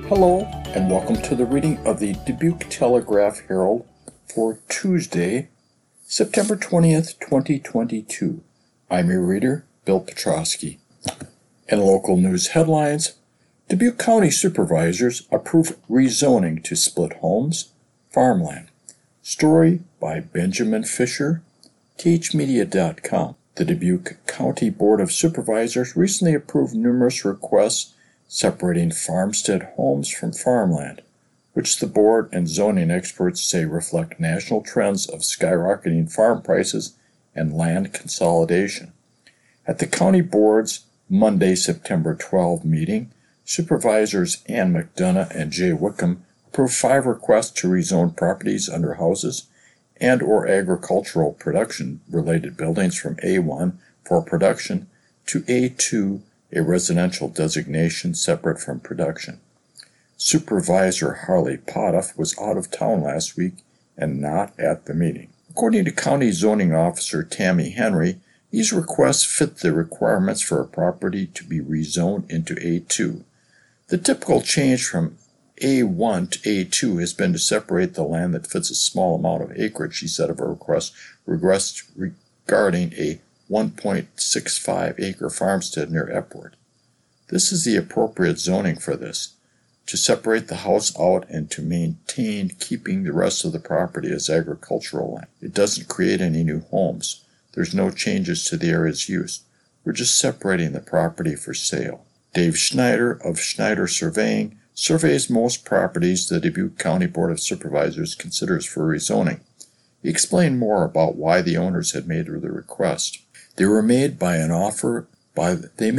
Hello, and welcome to the reading of the Dubuque Telegraph-Herald for Tuesday, September 20th, 2022. I'm your reader, Bill Petrosky. In local news headlines, Dubuque County Supervisors approve rezoning to split homes, farmland. Story by Benjamin Fisher, thmedia.com. The Dubuque County Board of Supervisors recently approved numerous requests separating farmstead homes from farmland, which the board and zoning experts say reflect national trends of skyrocketing farm prices and land consolidation. At the county board's Monday, September 12 meeting, Supervisors Ann McDonough and Jay Wickham approved 5 requests to rezone properties under houses and or agricultural production-related buildings from A1 for production to A2, a residential designation separate from production. Supervisor Harley Potoff was out of town last week and not at the meeting. According to County Zoning Officer Tammy Henry, these requests fit the requirements for a property to be rezoned into A2. The typical change from A1 to A2 has been to separate the land that fits a small amount of acreage, she said of a request regarding a 1.65 acre farmstead near Epworth. This is the appropriate zoning for this, to separate the house out and to maintain keeping the rest of the property as agricultural land. It doesn't create any new homes. There's no changes to the area's use. We're just separating the property for sale. Dave Schneider of Schneider Surveying surveys most properties the Dubuque County Board of Supervisors considers for rezoning. He explained more about why the owners had made the request. They were made an offer by the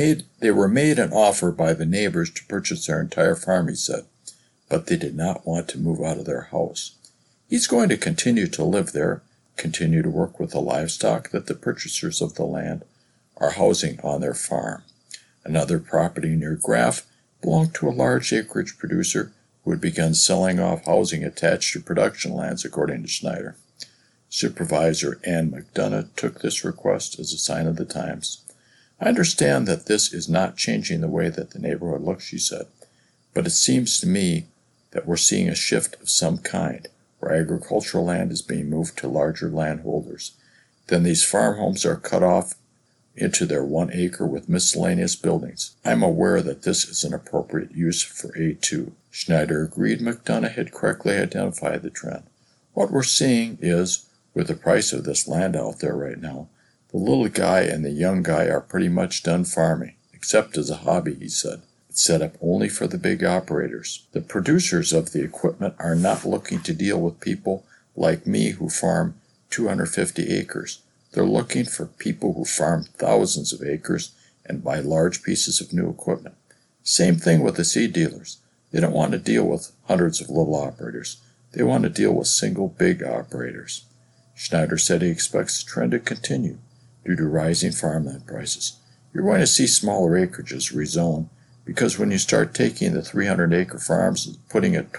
neighbors to purchase their entire farm, he said, but they did not want to move out of their house. He's going to continue to live there, continue to work with the livestock that the purchasers of the land are housing on their farm. Another property near Graff belonged to a large acreage producer who had begun selling off housing attached to production lands, according to Schneider. Supervisor Ann McDonough took this request as a sign of the times. I understand that this is not changing the way that the neighborhood looks, she said, but it seems to me that we're seeing a shift of some kind, where agricultural land is being moved to larger landholders. Then these farm homes are cut off into their 1 acre with miscellaneous buildings. I'm aware that this is an appropriate use for A2. Schneider agreed McDonough had correctly identified the trend. What we're seeing is, with the price of this land out there right now, the little guy and the young guy are pretty much done farming, except as a hobby, he said. It's set up only for the big operators. The producers of the equipment are not looking to deal with people like me who farm 250 acres. They're looking for people who farm thousands of acres and buy large pieces of new equipment. Same thing with the seed dealers. They don't want to deal with hundreds of little operators. They want to deal with single big operators. Schneider said he expects the trend to continue due to rising farmland prices. You're going to see smaller acreages rezoned because when you start taking the 300-acre farms and putting a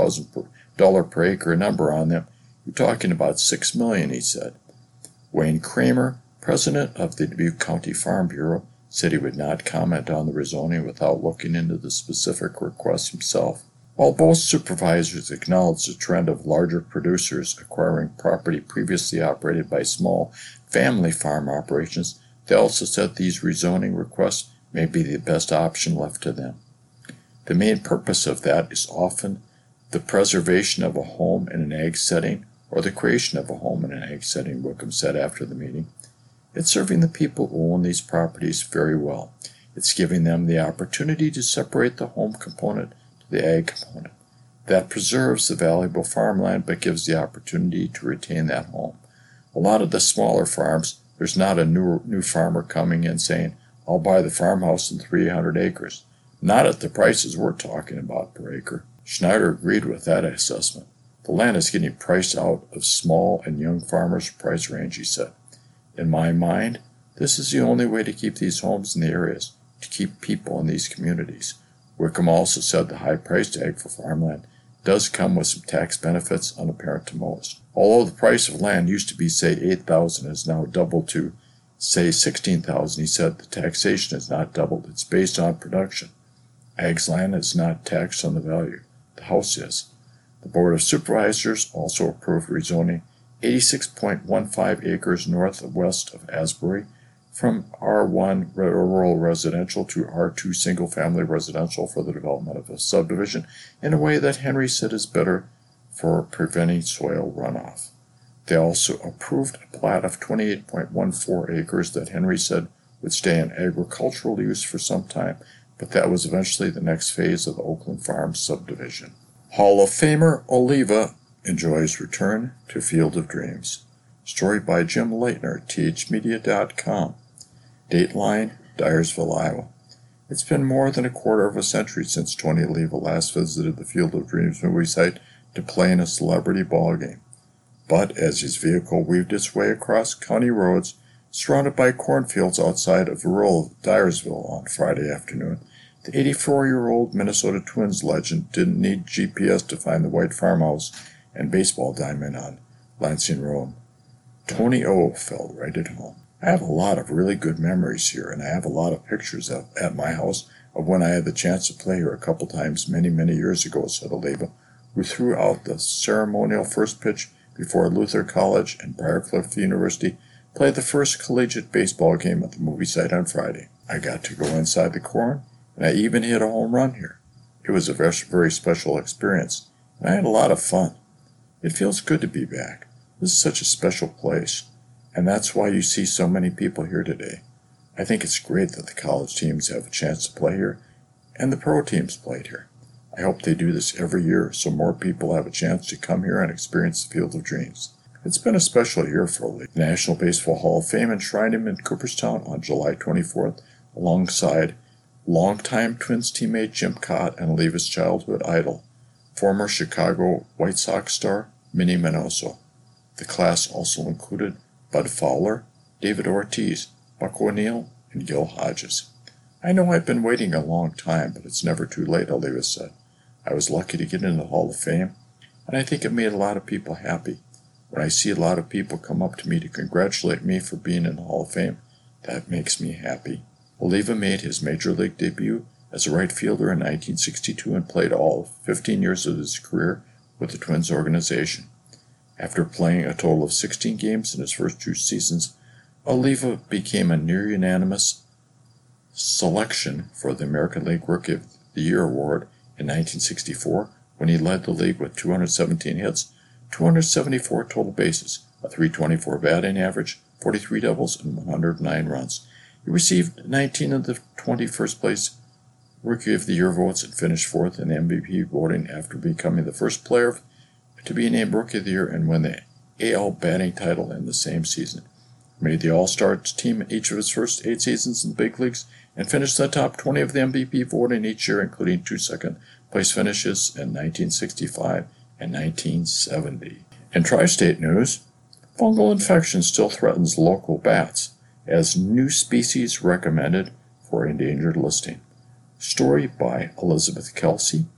$20,000 per acre number on them, you're talking about $6 million, he said. Wayne Kramer, president of the Dubuque County Farm Bureau, said he would not comment on the rezoning without looking into the specific request himself. While both supervisors acknowledged the trend of larger producers acquiring property previously operated by small family farm operations, they also said these rezoning requests may be the best option left to them. The main purpose of that is often the preservation of a home in an ag setting or the creation of a home in an ag setting, Wickham said after the meeting. It's serving the people who own these properties very well. It's giving them the opportunity to separate the home component the ag component. That preserves the valuable farmland but gives the opportunity to retain that home. A lot of the smaller farms, there's not a new farmer coming in saying, I'll buy the farmhouse in 300 acres. Not at the prices we're talking about per acre. Schneider agreed with that assessment. The land is getting priced out of small and young farmers' price range, he said. In my mind, this is the only way to keep these homes in the areas, to keep people in these communities. Wickham also said the high-priced ag for farmland does come with some tax benefits unapparent to most. Although the price of land used to be, say, $8,000, has now doubled to, say, $16,000, he said the taxation has not doubled. It's based on production. Ag's land is not taxed on the value. The house is. The Board of Supervisors also approved rezoning 86.15 acres north and west of Asbury from R1 rural residential to R2 single-family residential for the development of a subdivision in a way that Henry said is better for preventing soil runoff. They also approved a plat of 28.14 acres that Henry said would stay in agricultural use for some time, but that was eventually the next phase of the Oakland Farms subdivision. Hall of Famer Oliva enjoys return to Field of Dreams. Story by Jim Leitner, thmedia.com. Dateline, Dyersville, Iowa. It's been more than a quarter of a century since Tony Oliva last visited the Field of Dreams movie site to play in a celebrity ball game. But as his vehicle weaved its way across county roads, surrounded by cornfields outside of rural Dyersville on Friday afternoon, the 84-year-old Minnesota Twins legend didn't need GPS to find the white farmhouse and baseball diamond on Lansing Road. Tony O felt right at home. I have a lot of really good memories here, and I have a lot of pictures at my house of when I had the chance to play here a couple times many, many years ago, said Oliva, who threw out the ceremonial first pitch before Luther College and Briarcliff University played the first collegiate baseball game at the movie site on Friday. I got to go inside the corn, and I even hit a home run here. It was a very special experience, and I had a lot of fun. It feels good to be back. This is such a special place, and that's why you see so many people here today. I think it's great that the college teams have a chance to play here, and the pro teams played here. I hope they do this every year so more people have a chance to come here and experience the Field of Dreams. It's been a special year for Oliva. The National Baseball Hall of Fame enshrined him in Cooperstown on July 24th alongside longtime Twins teammate Jim Cott and Oliva's childhood idol, former Chicago White Sox star Minnie Minoso. The class also included Bud Fowler, David Ortiz, Buck O'Neil, and Gil Hodges. I know I've been waiting a long time, but it's never too late, Oliva said. I was lucky to get into the Hall of Fame, and I think it made a lot of people happy. When I see a lot of people come up to me to congratulate me for being in the Hall of Fame, that makes me happy. Oliva made his major league debut as a right fielder in 1962 and played all 15 years of his career with the Twins organization. After playing a total of 16 games in his first 2 seasons, Oliva became a near-unanimous selection for the American League Rookie of the Year award in 1964 when he led the league with 217 hits, 274 total bases, a .324 batting average, 43 doubles, and 109 runs. He received 19 of the 20 first-place Rookie of the Year votes and finished 4th in the MVP voting after becoming the first player to be named Rookie of the Year and win the AL batting title in the same season. He made the All-Star team in each of his first 8 seasons in the big leagues and finished in the top 20 of the MVP voting each year, including 2 second-place finishes in 1965 and 1970. In tri-state news, fungal infection still threatens local bats as new species recommended for endangered listing. Story by Elizabeth Kelsey,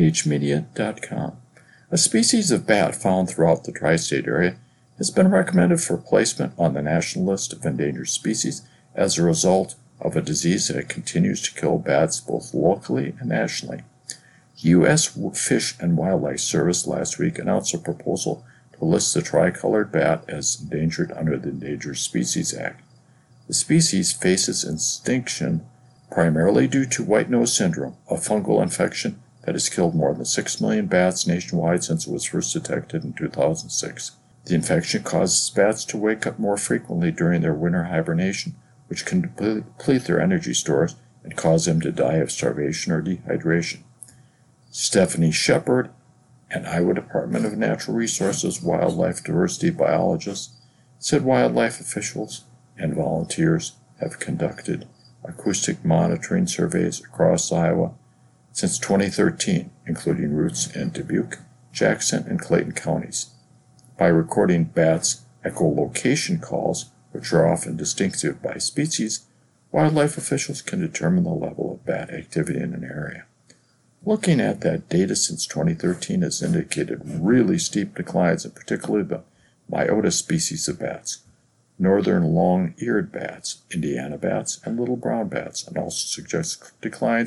thmedia.com. A species of bat found throughout the tri-state area has been recommended for placement on the national list of endangered species as a result of a disease that continues to kill bats both locally and nationally. U.S. Fish and Wildlife Service last week announced a proposal to list the tricolored bat as endangered under the Endangered Species Act. The species faces extinction primarily due to white nose syndrome, a fungal infection that has killed more than 6 million bats nationwide since it was first detected in 2006. The infection causes bats to wake up more frequently during their winter hibernation, which can deplete their energy stores and cause them to die of starvation or dehydration. Stephanie Shepard, an Iowa Department of Natural Resources wildlife diversity biologist, said wildlife officials and volunteers have conducted acoustic monitoring surveys across Iowa since 2013, including routes in Dubuque, Jackson, and Clayton counties. By recording bats' echolocation calls, which are often distinctive by species, wildlife officials can determine the level of bat activity in an area. Looking at that data since 2013 has indicated really steep declines in particularly the Myota species of bats, northern long-eared bats, Indiana bats, and little brown bats, and also suggests declines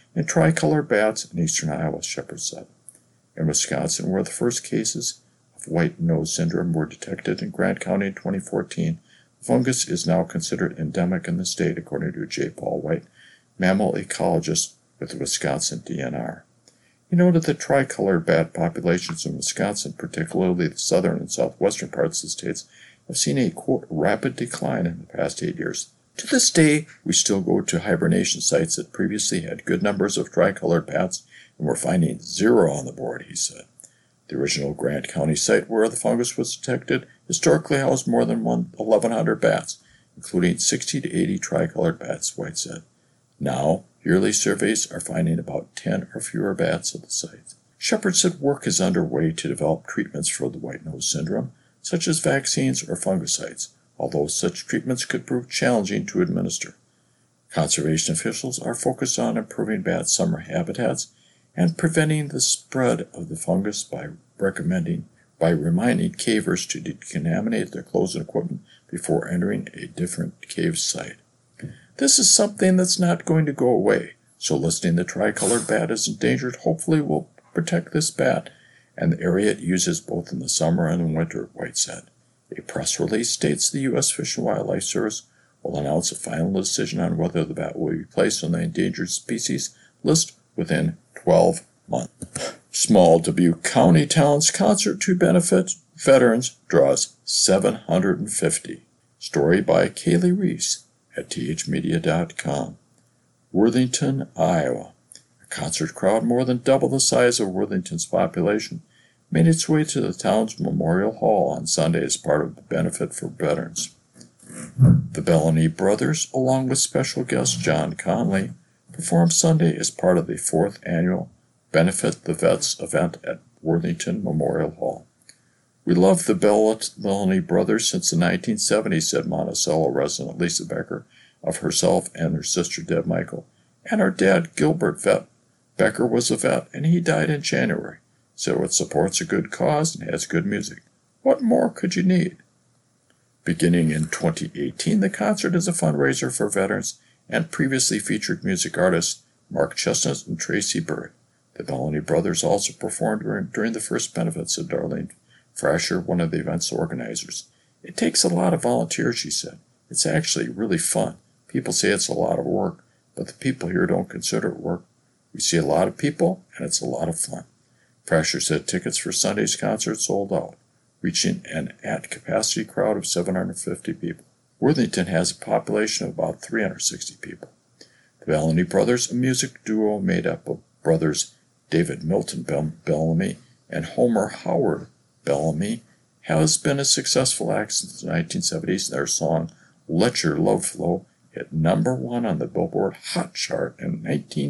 and tricolored bats in eastern Iowa, Shepard said. In Wisconsin, where the first cases of white nose syndrome were detected in Grant County in 2014, the fungus is now considered endemic in the state, according to J. Paul White, mammal ecologist with the Wisconsin DNR. He noted that tricolored bat populations in Wisconsin, particularly the southern and southwestern parts of the states, have seen a, quote, rapid decline in the past 8 years. To this day, we still go to hibernation sites that previously had good numbers of tricolored bats, and we're finding 0 on the board, he said. The original Grant County site where the fungus was detected historically housed more than 1,100 bats, including 60 to 80 tricolored bats, White said. Now, yearly surveys are finding about 10 or fewer bats at the site. Shepard said work is underway to develop treatments for the white nose syndrome, such as vaccines or fungicides, although such treatments could prove challenging to administer. Conservation officials are focused on improving bat summer habitats and preventing the spread of the fungus by reminding cavers to decontaminate their clothes and equipment before entering a different cave site. This is something that's not going to go away, so listing the tricolored bat as endangered hopefully will protect this bat and the area it uses both in the summer and the winter, White said. A press release states the U.S. Fish and Wildlife Service will announce a final decision on whether the bat will be placed on the endangered species list within 12 months. Small Dubuque County Town's concert to benefit veterans draws 750. Story by Kaylee Reese at thmedia.com. Worthington, Iowa. A concert crowd more than double the size of Worthington's population made its way to the town's Memorial Hall on Sunday as part of the benefit for veterans. The Bellamy Brothers, along with special guest John Conley, performed Sunday as part of the 4th annual Benefit the Vets event at Worthington Memorial Hall. We loved the Bellamy Brothers since the 1970s, said Monticello resident Lisa Becker of herself and her sister Deb Michael, and our dad Gilbert Vet. Becker was a vet, and he died in January, so it supports a good cause and has good music. What more could you need? Beginning in 2018, the concert is a fundraiser for veterans and previously featured music artists Mark Chestnut and Tracy Bird. The Bellamy Brothers also performed during the first benefit, said Darlene Frasher, one of the event's organizers. It takes a lot of volunteers, she said. It's actually really fun. People say it's a lot of work, but the people here don't consider it work. We see a lot of people, and it's a lot of fun. Frasher said tickets for Sunday's concert sold out, reaching an at-capacity crowd of 750 people. Worthington has a population of about 360 people. The Bellamy Brothers, a music duo made up of brothers David Milton Bellamy and Homer Howard Bellamy, has been a successful act since the 1970s. Their song, Let Your Love Flow, hit #1 on the Billboard Hot Chart in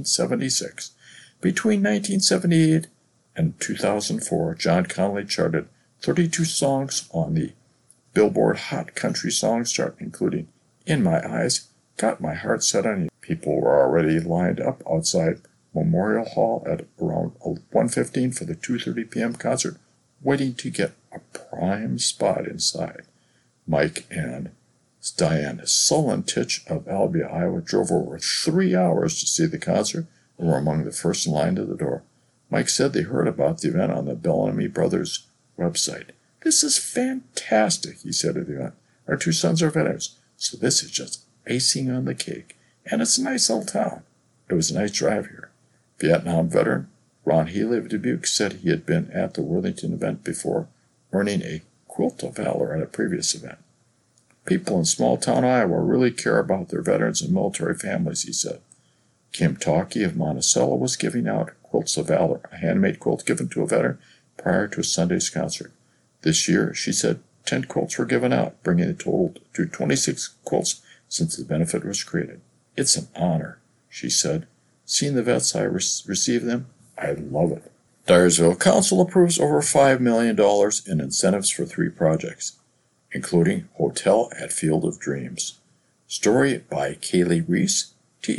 1976. Between 1978 and 2004, John Conley charted 32 songs on the Billboard Hot Country Songs chart, including In My Eyes, Got My Heart Set on You. People were already lined up outside Memorial Hall at around 1:15 for the 2:30 p.m. concert, waiting to get a prime spot inside. Mike and Diane Solentich of Albia, Iowa, drove over 3 hours to see the concert and were among the first in line to the door. Mike said they heard about the event on the Bellamy Brothers website. This is fantastic, he said at the event. Our 2 sons are veterans, so this is just icing on the cake. And it's a nice little town. It was a nice drive here. Vietnam veteran Ron Healy of Dubuque said he had been at the Worthington event before, earning a Quilt of Valor at a previous event. People in small-town Iowa really care about their veterans and military families, he said. Kim Talkie of Monticello was giving out Quilts of Valor, a handmade quilt given to a veteran prior to a Sunday's concert. This year, she said, 10 quilts were given out, bringing the total to 26 quilts since the benefit was created. It's an honor, she said. Seeing the vets, I receive them. I love it. Dyersville Council approves over $5 million in incentives for 3 projects, including Hotel at Field of Dreams. Story by Kaylee Reese,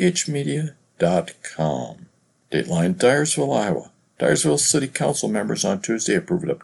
thmedia.com. Dateline, Dyersville, Iowa. Dyersville City Council members on Tuesday approved up to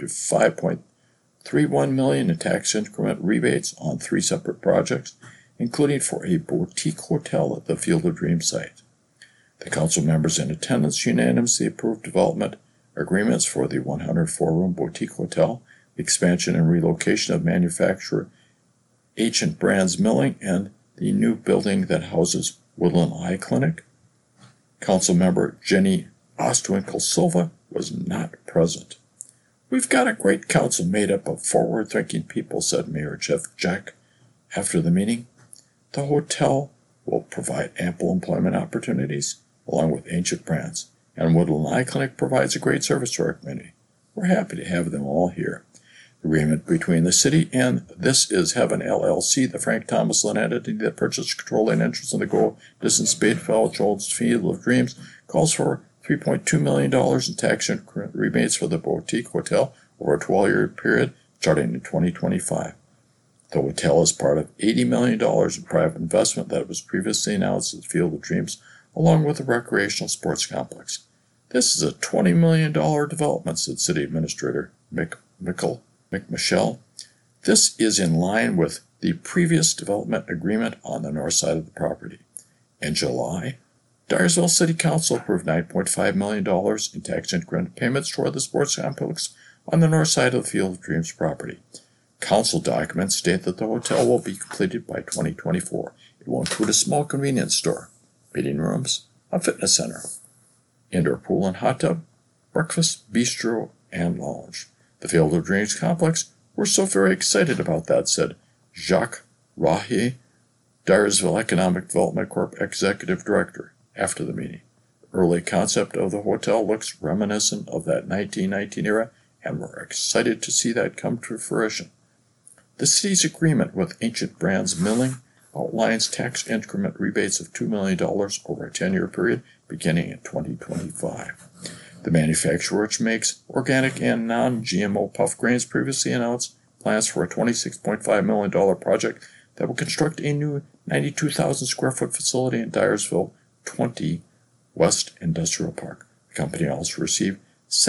$5.31 million in tax increment rebates on 3 separate projects, including for a boutique hotel at the Field of Dreams site. The council members in attendance unanimously approved development agreements for the 104-room boutique hotel, the expansion and relocation of manufacturer Ancient Brands Milling, and the new building that houses Woodland Eye Clinic. Councilmember Jenny Ostwinkle Silva was not present. "We've got a great council made up of forward-thinking people," said Mayor Jeff Jack after the meeting. "The hotel will provide ample employment opportunities, along with Ancient Brands, and Woodland Eye Clinic provides a great service to our community. We're happy to have them all here." Agreement between the city and This Is Heaven LLC, the Frank Thomas Lynn entity that purchased controlling interest in the Go Distance Batesville Jones Field of Dreams, calls for $3.2 million in tax increment rebates for the boutique hotel over a 12-year period starting in 2025. The hotel is part of $80 million in private investment that was previously announced at the Field of Dreams, along with a recreational sports complex. "This is a $20 million development," said City Administrator McMichelle. "This is in line with the previous development agreement on the north side of the property." In July, Dyersville City Council approved $9.5 million in tax increment payments toward the sports complex on the north side of the Field of Dreams property. Council documents state that the hotel will be completed by 2024. It will include a small convenience store, meeting rooms, a fitness center, indoor pool and hot tub, breakfast, bistro, and lounge. The Field of Dreams complex, "We're so very excited about that," said Jacques Rahier, Dyersville Economic Development Corp. Executive Director, after the meeting. The early concept of the hotel looks reminiscent of that 1919 era, and we're excited to see that come to fruition. The city's agreement with Ancient Brands Milling outlines tax increment rebates of $2 million over a 10-year period beginning in 2025. The manufacturer, which makes organic and non-GMO puff grains, previously announced plans for a $26.5 million project that will construct a new 92,000 square foot facility in Dyersville 20 West Industrial Park. The company also received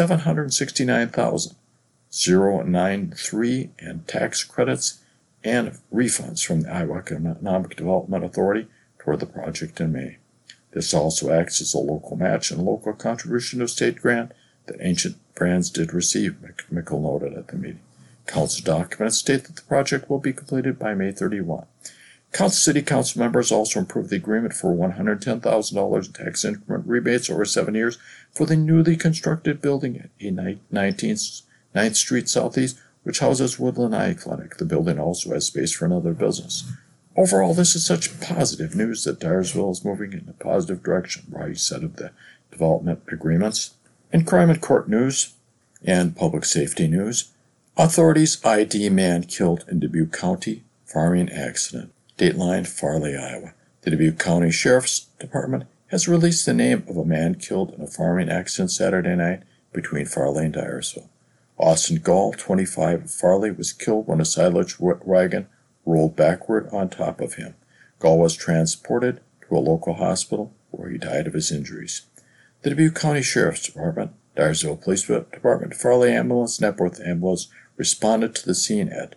$769,093 in tax credits and refunds from the Iowa Economic Development Authority toward the project in May. This also acts as a local match and local contribution to a state grant that Ancient Brands did receive, McMichael noted at the meeting. Council documents state that the project will be completed by May 31. City Council members also approved the agreement for $110,000 in tax increment rebates over 7 years for the newly constructed building at 9th Street Southeast, which houses Woodland Eye Clinic. The building also has space for another business. "Overall, this is such positive news that Dyersville is moving in a positive direction," Rai said of the development agreements. In crime and court news and public safety news, authorities ID man killed in Dubuque County farming accident. Dateline, Farley, Iowa. The Dubuque County Sheriff's Department has released the name of a man killed in a farming accident Saturday night between Farley and Dyersville. Austin Gall, 25, of Farley, was killed when a silage wagon rolled backward on top of him. Gall was transported to a local hospital where he died of his injuries. The Dubuque County Sheriff's Department, Dyersville Police Department, Farley Ambulance, and Epworth Ambulance responded to the scene at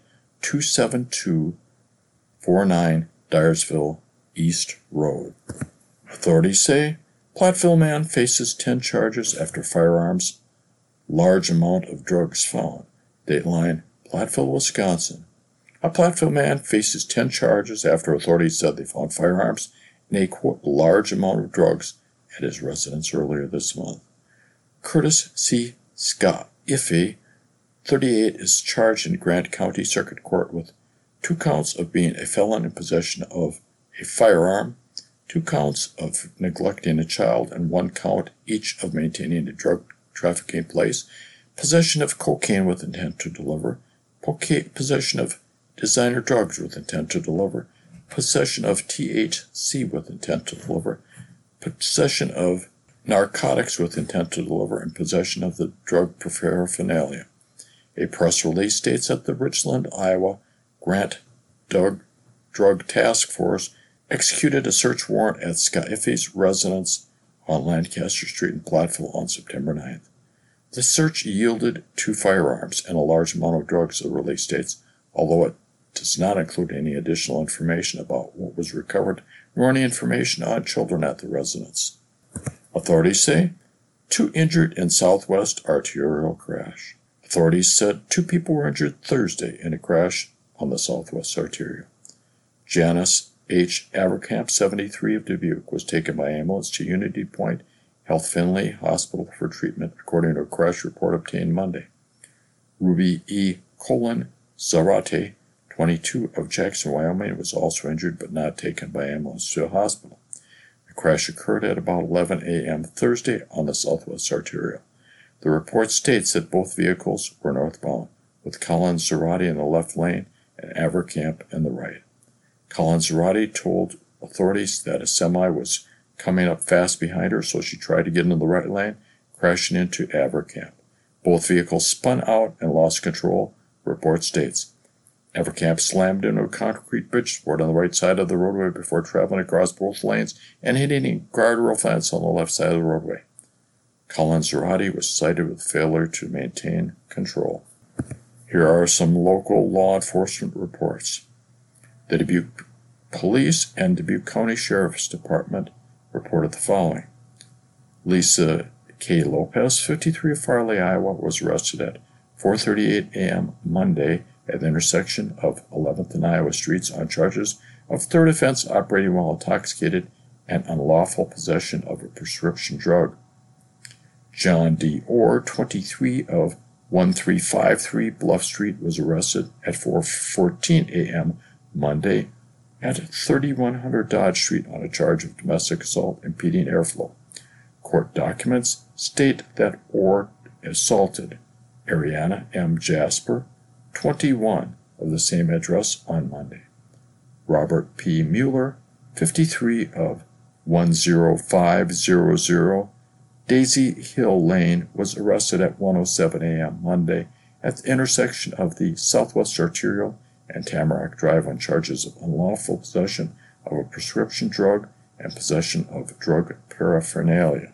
27249 Dyersville East Road. Authorities say Platteville man faces 10 charges after firearms, large amount of drugs found. Dateline, Platteville, Wisconsin. A Platteville man faces 10 charges after authorities said they found firearms and a, quote, large amount of drugs at his residence earlier this month. Curtis C. Scott, Ife, 38, is charged in Grant County Circuit Court with 2 counts of being a felon in possession of a firearm, 2 counts of neglecting a child, and 1 count each of maintaining a drug trafficking place, possession of cocaine with intent to deliver, possession of designer drugs with intent to deliver, possession of THC with intent to deliver, possession of narcotics with intent to deliver, and possession of the drug paraphernalia. A press release states that the Richland, Iowa Grant Drug Task Force executed a search warrant at Scott Iffe's residence on Lancaster Street in Platteville on September 9th. The search yielded 2 firearms and a large amount of drugs, the release states, although it does not include any additional information about what was recovered nor any information on children at the residence. Authorities say 2 injured in Southwest arterial crash. Authorities said 2 people were injured Thursday in a crash on the Southwest arterial. Janice H. Avercamp, 73, of Dubuque, was taken by ambulance to Unity Point Health Finley Hospital for treatment, according to a crash report obtained Monday. Ruby E. Zarate, 22, of Jackson, Wyoming, was also injured but not taken by ambulance to a hospital. The crash occurred at about 11 a.m. Thursday on the Southwest Arterial. The report states that both vehicles were northbound, with Colin Zarate in the left lane and Avercamp in the right. Colin Zarate told authorities that a semi was coming up fast behind her, so she tried to get into the right lane, crashing into Avercamp. Both vehicles spun out and lost control, the report states. Avercamp slammed into a concrete bridge support on the right side of the roadway before traveling across both lanes and hitting a guardrail fence on the left side of the roadway. Colin Zarate was cited with failure to maintain control. Here are some local law enforcement reports. The Dubuque Police and Dubuque County Sheriff's Department reported the following. Lisa K. Lopez, 53, of Farley, Iowa, was arrested at 4:38 a.m. Monday at the intersection of 11th and Iowa Streets on charges of third offense operating while intoxicated and unlawful possession of a prescription drug. John D. Orr, 23, of 1353 Bluff Street, was arrested at 4:14 a.m. Monday at 3100 Dodge Street on a charge of domestic assault impeding airflow. Court documents state that Orr assaulted Ariana M. Jasper, 21, of the same address on Monday. Robert P. Mueller, 53, of 10500 Daisy Hill Lane, was arrested at 1:07 a.m. Monday at the intersection of the Southwest Arterial and Tamarack Drive on charges of unlawful possession of a prescription drug and possession of drug paraphernalia.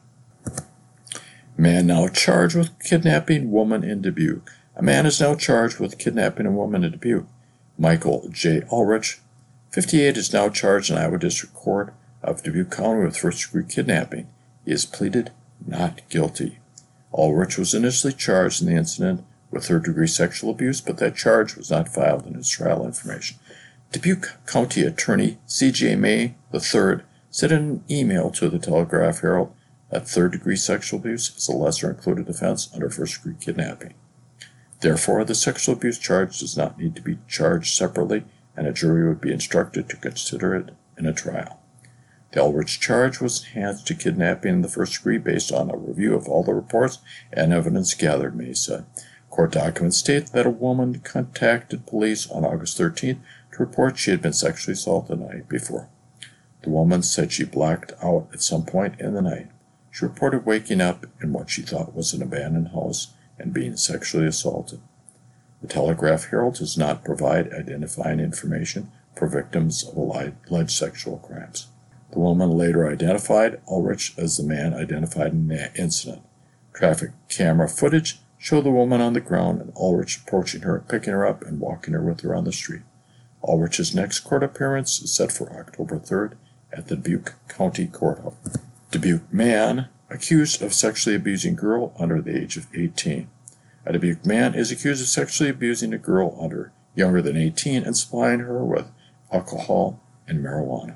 Man now charged with kidnapping woman in Dubuque. A man is now charged with kidnapping a woman in Dubuque. Michael J. Ulrich, 58, is now charged in Iowa District Court of Dubuque County with first-degree kidnapping. He has pleaded not guilty. Ulrich was initially charged in the incident with third-degree sexual abuse, but that charge was not filed in his trial information. Dubuque County Attorney C.J. May III said in an email to the Telegraph-Herald that third-degree sexual abuse is a lesser-included offense under first-degree kidnapping. Therefore, the sexual abuse charge does not need to be charged separately, and a jury would be instructed to consider it in a trial. The Ulrich charge was enhanced to kidnapping in the first degree based on a review of all the reports and evidence gathered, May said. Court documents state that a woman contacted police on August 13th to report she had been sexually assaulted the night before. The woman said she blacked out at some point in the night. She reported waking up in what she thought was an abandoned house and being sexually assaulted. The Telegraph-Herald does not provide identifying information for victims of alleged sexual crimes. The woman later identified Ulrich as the man identified in the incident. Traffic camera footage showed the woman on the ground and Ulrich approaching her, picking her up, and walking her with her on the street. Ulrich's next court appearance is set for October 3rd at the Dubuque County Courthouse. Dubuque man accused of sexually abusing girl under the age of 18. A Dubuque man is accused of sexually abusing a girl younger than 18 and supplying her with alcohol and marijuana.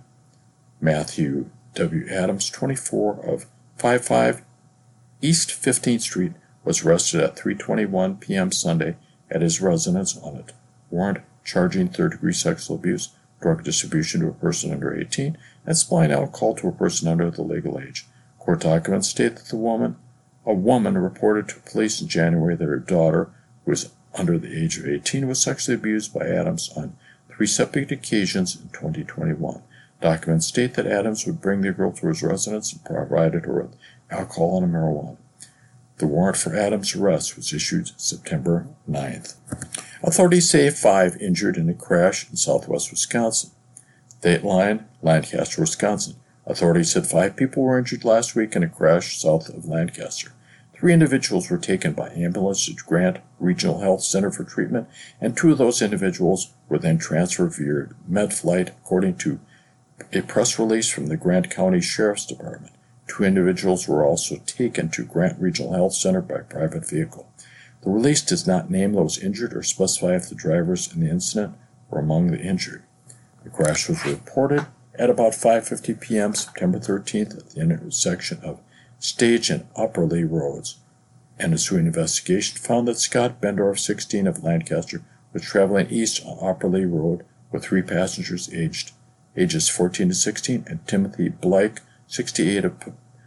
Matthew W. Adams, 24, of 55 East 15th Street, was arrested at 3:21 p.m. Sunday at his residence on a warrant charging third-degree sexual abuse, drug distribution to a person under 18, and supplying alcohol to a person under the legal age. Court documents state that a woman reported to police in January that her daughter, who was under the age of 18, was sexually abused by Adams on 3 separate occasions in 2021. Documents state that Adams would bring the girl to his residence and provided her with alcohol and marijuana. The warrant for Adams' arrest was issued September 9th. Authorities say 5 injured in a crash in southwest Wisconsin. State line, Lancaster, Wisconsin. Authorities said 5 people were injured last week in a crash south of Lancaster. 3 individuals were taken by ambulance to Grant Regional Health Center for treatment, and 2 of those individuals were then transferred via med flight, according to a press release from the Grant County Sheriff's Department. 2 individuals were also taken to Grant Regional Health Center by private vehicle. The release does not name those injured or specify if the drivers in the incident were among the injured. The crash was reported at about 5:50 p.m. September 13th at the intersection of Stage and Upper Lee Roads. An ensuing investigation found that Scott Bendorf, 16, of Lancaster, was traveling east on Upper Lee Road with 3 passengers ages 14 to 16, and Timothy Blake, 68, of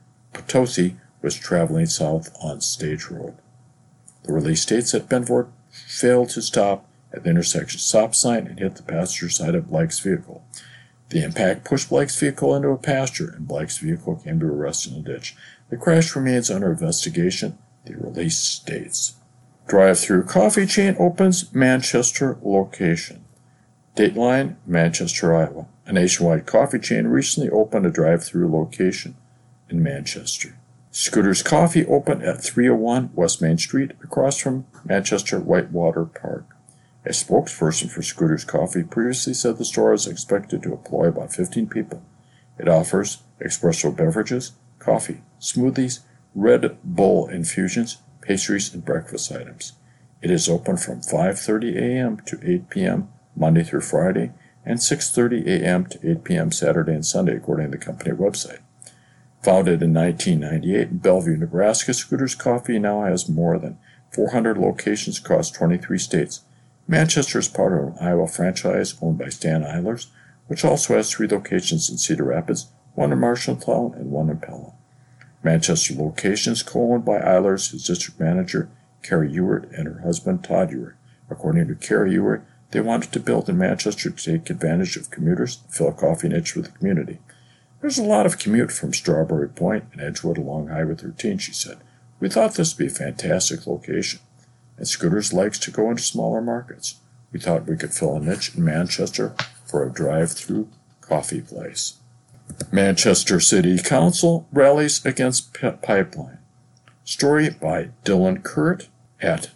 Potosi, was traveling south on Stage Road. The release states that Bendorf failed to stop at the intersection stop sign and hit the passenger side of Blake's vehicle. The impact pushed Blake's vehicle into a pasture, and Blake's vehicle came to a rest in a ditch. The crash remains under investigation, the release states. Drive-through coffee chain opens Manchester location. Dateline, Manchester, Iowa. A nationwide coffee chain recently opened a drive-through location in Manchester. Scooter's Coffee opened at 301 West Main Street across from Manchester Whitewater Park. A spokesperson for Scooter's Coffee previously said the store is expected to employ about 15 people. It offers espresso beverages, coffee, smoothies, Red Bull infusions, pastries, and breakfast items. It is open from 5:30 a.m. to 8 p.m. Monday through Friday and 6:30 a.m. to 8 p.m. Saturday and Sunday, according to the company website. Founded in 1998 in Bellevue, Nebraska, Scooter's Coffee now has more than 400 locations across 23 states. Manchester is part of an Iowa franchise owned by Stan Eilers, which also has 3 locations in Cedar Rapids, 1 in Marshalltown, and 1 in Pella. Manchester location is co-owned by Eilers, his district manager, Carrie Ewert, and her husband, Todd Ewert. According to Carrie Ewert, they wanted to build in Manchester to take advantage of commuters and fill a coffee niche for the community. There's a lot of commute from Strawberry Point and Edgewood along Highway 13, she said. We thought this would be a fantastic location. And Scooters likes to go into smaller markets. We thought we could fill a niche in Manchester for a drive-through coffee place. Manchester City Council rallies against pipeline. Story by Dylan Kurt at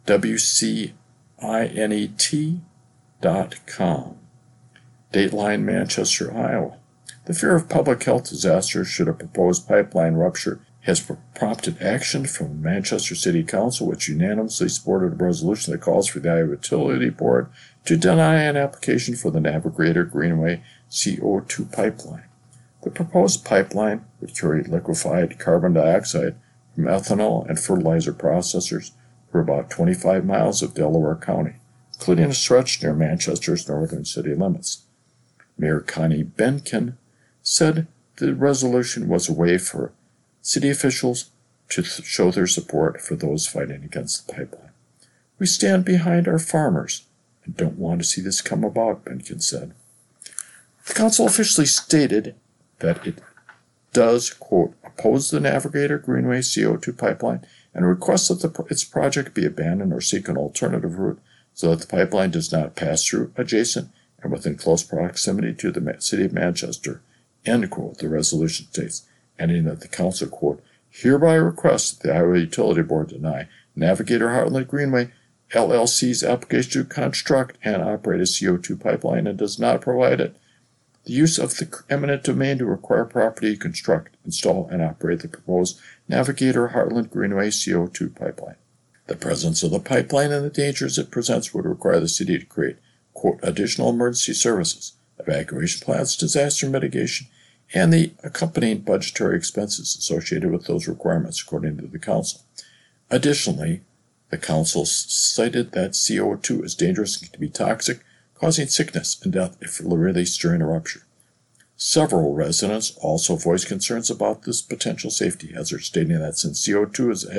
WCINET.com. Dateline, Manchester, Iowa. The fear of public health disasters should a proposed pipeline rupture has prompted action from the Manchester City Council, which unanimously supported a resolution that calls for the Iowa Utility Board to deny an application for the Navigator Greenway CO2 pipeline. The proposed pipeline would carry liquefied carbon dioxide from ethanol and fertilizer processors for about 25 miles of Delaware County, including a stretch near Manchester's northern city limits. Mayor Connie Benkin said the resolution was a way for city officials to show their support for those fighting against the pipeline. We stand behind our farmers and don't want to see this come about, Benkin said. The council officially stated that it does, quote, oppose the Navigator Greenway CO2 pipeline and requests that its project be abandoned or seek an alternative route so that the pipeline does not pass through, adjacent, and within close proximity to the city of Manchester, end quote, the resolution states, adding that the council, quote, hereby requests that the Iowa Utility Board deny Navigator Heartland Greenway LLC's application to construct and operate a CO2 pipeline and does not provide it the use of the eminent domain to acquire property, construct, install, and operate the proposed Navigator Heartland Greenway CO2 pipeline. The presence of the pipeline and the dangers it presents would require the city to create, quote, additional emergency services, evacuation plans, disaster mitigation, and the accompanying budgetary expenses associated with those requirements, according to the council. Additionally, the council cited that CO2 is dangerous and can be toxic, causing sickness and death if released during a rupture. Several residents also voiced concerns about this potential safety hazard, stating that since CO2 is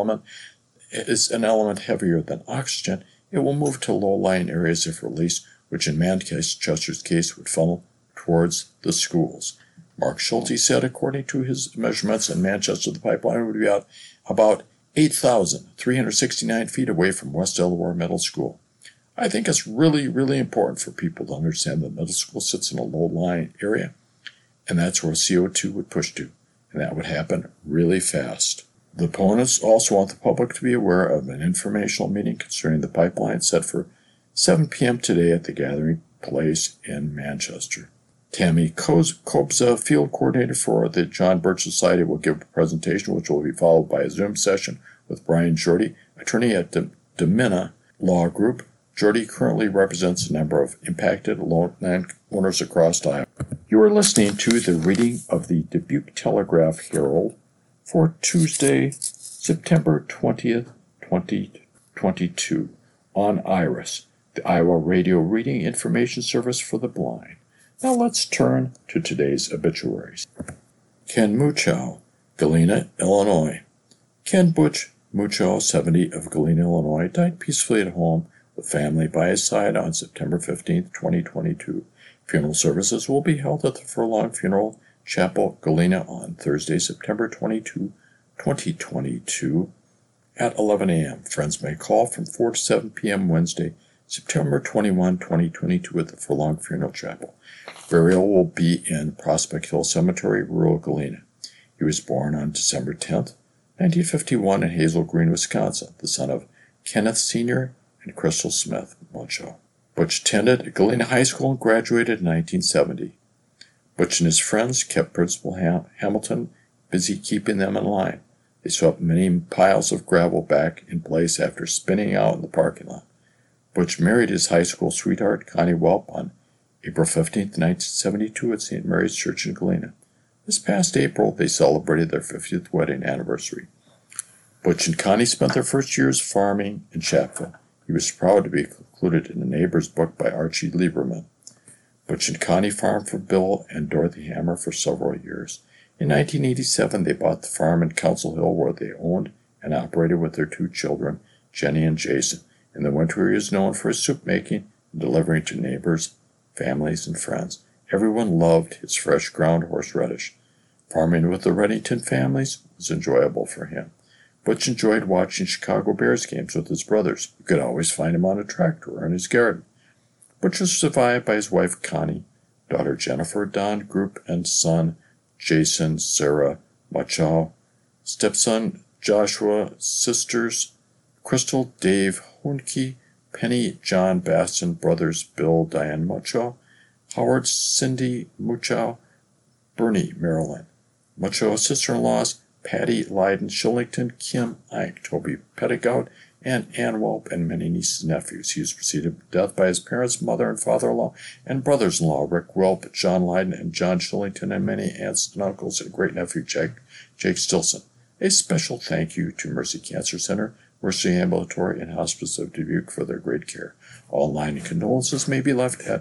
an element heavier than oxygen, it will move to low-lying areas if released, which in Manchester's case would funnel towards the schools. Mark Schulte said, according to his measurements in Manchester, the pipeline would be about 8,369 feet away from West Delaware Middle School. I think it's really, really important for people to understand that middle school sits in a low-lying area, and that's where CO2 would push to, and that would happen really fast. The opponents also want the public to be aware of an informational meeting concerning the pipeline set for 7 p.m. today at the Gathering Place in Manchester. Tammy Kobza, field coordinator for the John Birch Society, will give a presentation which will be followed by a Zoom session with Brian Jordy, attorney at Domina Law Group. Jordy currently represents a number of impacted land owners across Iowa. You are listening to the reading of the Dubuque Telegraph Herald for Tuesday, September 20th, 2022, on IRIS, the Iowa Radio Reading Information Service for the Blind. Now let's turn to today's obituaries. Ken Muchow, Galena, Illinois. Ken Butch Muchow, 70, of Galena, Illinois, died peacefully at home with family by his side on September 15, 2022. Funeral services will be held at the Furlong Funeral Chapel, Galena, on Thursday, September 22, 2022, at 11 a.m. Friends may call from 4 to 7 p.m. Wednesday, September 21, 2022, at the Furlong Funeral Chapel. Burial will be in Prospect Hill Cemetery, rural Galena. He was born on December 10, 1951, in Hazel Green, Wisconsin, the son of Kenneth Sr. and Crystal Smith Muchow. Butch attended Galena High School and graduated in 1970. Butch and his friends kept Principal Hamilton busy keeping them in line. They swept many piles of gravel back in place after spinning out in the parking lot. Butch married his high school sweetheart, Connie Welp, on April 15, 1972, at St. Mary's Church in Galena. This past April, they celebrated their 50th wedding anniversary. Butch and Connie spent their first years farming in Chapville. He was proud to be included in a neighbor's book by Archie Lieberman. Butch and Connie farmed for Bill and Dorothy Hammer for several years. In 1987, they bought the farm in Council Hill, where they owned and operated with their two children, Jenny and Jason. In the winter, he is known for his soup making and delivering to neighbors, families, and friends. Everyone loved his fresh ground horseradish. Farming with the Reddington families was enjoyable for him. Butch enjoyed watching Chicago Bears games with his brothers. You could always find him on a tractor or in his garden. Butch was survived by his wife Connie, daughter Jennifer, Don Group, and son Jason Sarah Muchow, stepson Joshua, sisters Crystal, Dave Hoenke, Penny, John Baston, brothers Bill, Diane Muchow, Howard, Cindy Muchow, Bernie, Marilyn Muchow, sister-in-laws Patty, Lyden, Shillington, Kim, Ike, Toby Pettigout, and Ann Welp, and many nieces and nephews. He was preceded to death by his parents, mother and father-in-law, and brothers-in-law, Rick Welp, John Lyden, and John Shillington, and many aunts and uncles, and great-nephew Jake Stilson. A special thank you to Mercy Cancer Center, Mercy Ambulatory, and Hospice of Dubuque for their great care. All line condolences may be left at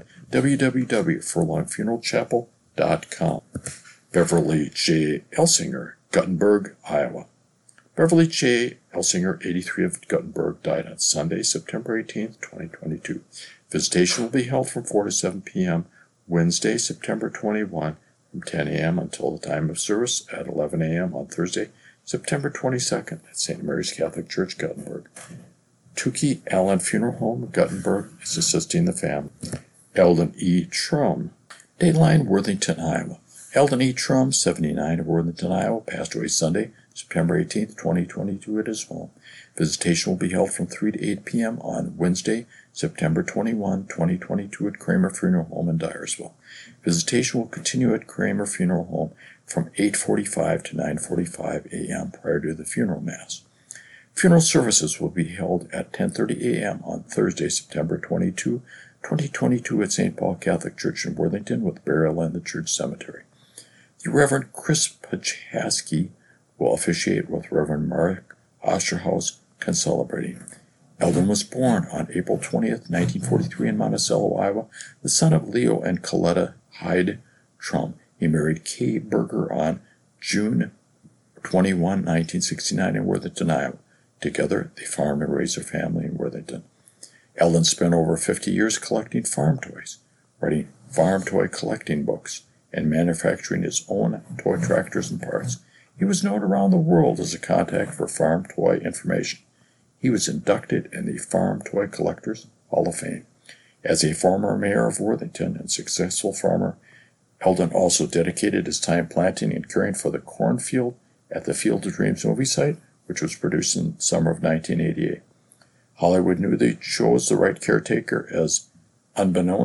www.furlongfuneralchapel.com. Beverly J. Elsinger, Guttenberg, Iowa. Beverly J. Elsinger, 83, of Guttenberg, died on Sunday, September 18, 2022. Visitation will be held from 4 to 7 p.m. Wednesday, September 21, from 10 a.m. until the time of service at 11 a.m. on Thursday, September 22nd, at St. Mary's Catholic Church, Guttenberg. Tukey Allen Funeral Home, Guttenberg, is assisting the family. Eldon E. Trum, Dateline, Worthington, Iowa. Eldon E. Trum, 79, of Worthington, Iowa, passed away Sunday, September 18, 2022, at his home. Visitation will be held from 3 to 8 p.m. on Wednesday, September 21, 2022, at Kramer Funeral Home in Dyersville. Visitation will continue at Kramer Funeral Home from 8:45 to 9:45 a.m. prior to the funeral mass. Funeral services will be held at 10:30 a.m. on Thursday, September 22, 2022, at St. Paul Catholic Church in Worthington, with burial in the church cemetery. The Reverend Chris Pachaski will officiate, with Reverend Mark Osterhaus concelebrating. Eldon was born on April 20th, 1943, in Monticello, Iowa, the son of Leo and Coletta Hyde Trum. He married Kay Berger on June 21, 1969, in Worthington, Iowa. Together, they farmed and raised their family in Worthington. Eldon spent over 50 years collecting farm toys, writing farm toy collecting books, and manufacturing his own toy tractors and parts. He was known around the world as a contact for farm toy information. He was inducted in the Farm Toy Collectors Hall of Fame. As a former mayor of Worthington and successful farmer, Eldon also dedicated his time planting and caring for the cornfield at the Field of Dreams movie site, which was produced in summer of 1988. Hollywood knew they chose the right caretaker, as, unbeknownst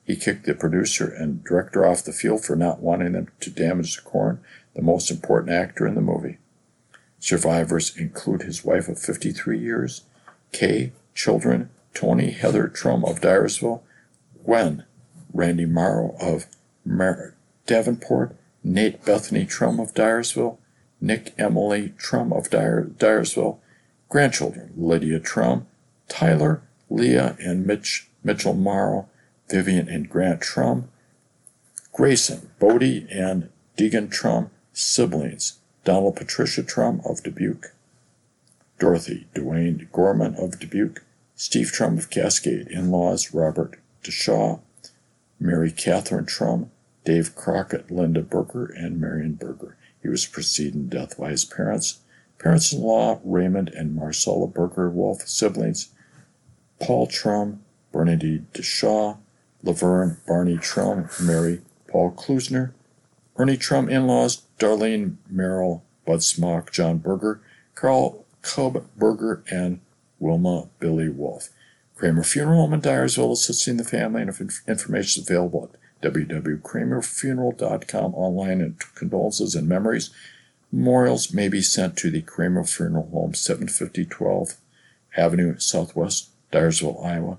He kicked the producer and director off the field for not wanting them to damage the corn, the most important actor in the movie. Survivors include his wife of 53 years, Kay, children, Tony Heather Trum of Dyersville, Gwen, Randy Morrow of Davenport, Nate Bethany Trum of Dyersville, Nick Emily Trum of Dyersville, grandchildren, Lydia Trum, Tyler, Leah and Mitchell Morrow, Vivian and Grant Trum, Grayson, Bodie and Deegan Trum, siblings, Donald Patricia Trum of Dubuque, Dorothy Dwayne Gorman of Dubuque, Steve Trum of Cascade, in-laws Robert DeShaw, Mary Catherine Trum, Dave Crockett, Linda Berger, and Marion Berger. He was preceded in death by his parents, parents-in-law Raymond and Marcella Berger Wolf, siblings Paul Trum, Bernadette DeShaw, Laverne Barney Trum, Mary Paul Klusner, Ernie Trum, in-laws Darlene Merrill, Bud Smock, John Berger, Carl Cub Berger, and Wilma Billy Wolf. Kramer Funeral Home in Dyersville assisting the family, and information is available at www.kramerfuneral.com online, and condolences and memories. Memorials may be sent to the Kramer Funeral Home, 750 12th Avenue Southwest, Dyersville, Iowa,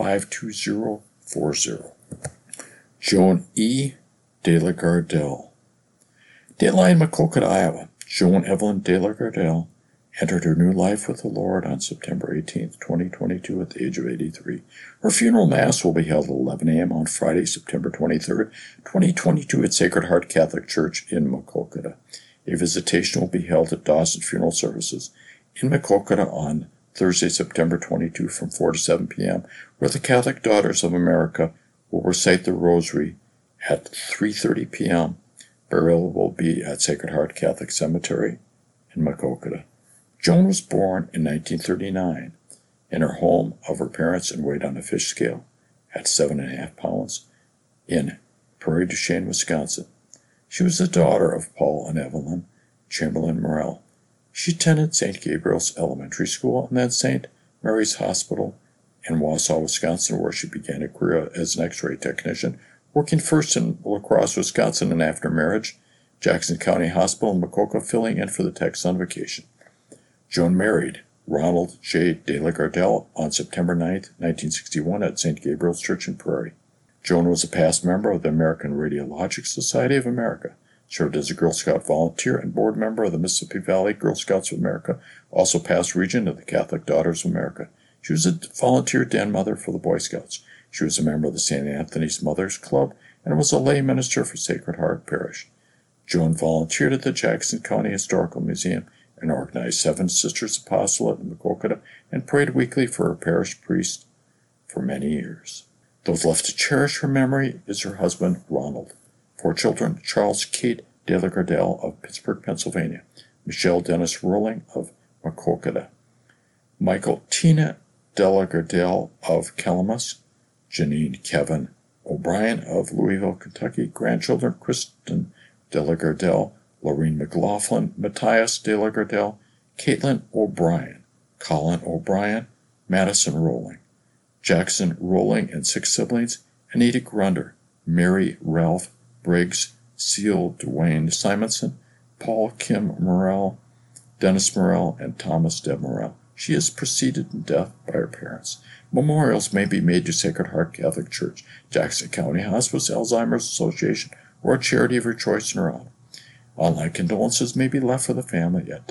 52040. Joan E. De La Gardelle. Dateline, Maquoketa, Iowa. Joan Evelyn De La Gardelle entered her new life with the Lord on September 18, 2022, at the age of 83. Her funeral mass will be held at 11 a.m. on Friday, September 23, 2022, at Sacred Heart Catholic Church in Maquoketa. A visitation will be held at Dawson Funeral Services in Maquoketa on Thursday, September 22, from 4 to 7 p.m., where the Catholic Daughters of America will recite the Rosary at 3:30 p.m. Burial will be at Sacred Heart Catholic Cemetery in Maquoketa. Joan was born in 1939 in her home of her parents and weighed on a fish scale at 7.5 pounds in Prairie du Chien, Wisconsin. She was the daughter of Paul and Evelyn Chamberlain Morrell. She attended St. Gabriel's Elementary School and then St. Mary's Hospital in Wausau, Wisconsin, where she began a career as an X-ray technician, working first in La Crosse, Wisconsin, and after marriage, Jackson County Hospital in Maquoketa, filling in for the techs on vacation. Joan married Ronald J. De La Gardelle on September 9, 1961, at St. Gabriel's Church in Prairie. Joan was a past member of the American Radiologic Society of America, served as a Girl Scout volunteer and board member of the Mississippi Valley Girl Scouts of America, also past regent of the Catholic Daughters of America. She was a volunteer den mother for the Boy Scouts. She was a member of the St. Anthony's Mothers Club and was a lay minister for Sacred Heart Parish. Joan volunteered at the Jackson County Historical Museum and organized Seven Sisters Apostolate in Maquoketa and prayed weekly for her parish priest for many years. Those left to cherish her memory is her husband, Ronald. 4 children, Charles Kate De La Gardelle of Pittsburgh, Pennsylvania, Michelle Dennis Rowling of Maquoketa, Michael Tina De La Gardelle of Calamus, Janine Kevin O'Brien of Louisville, Kentucky, grandchildren, Kristen De La Gardelle, Lorene McLaughlin, Matthias De La Gardelle, Caitlin O'Brien, Colin O'Brien, Madison Rowling, Jackson Rowling and 6 siblings, Anita Grunder, Mary Ralph Briggs, Seal Dwayne Simonson, Paul Kim Morrell, Dennis Morrell, and Thomas Deb Morrell. She is preceded in death by her parents. Memorials may be made to Sacred Heart Catholic Church, Jackson County Hospice, Alzheimer's Association, or a charity of her choice in her honor. Online condolences may be left for the family at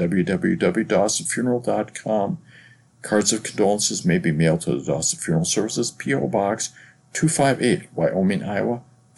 www.dawsonfuneral.com. Cards of condolences may be mailed to the Dawson Funeral Services, P.O. Box 258, Wyoming, Iowa,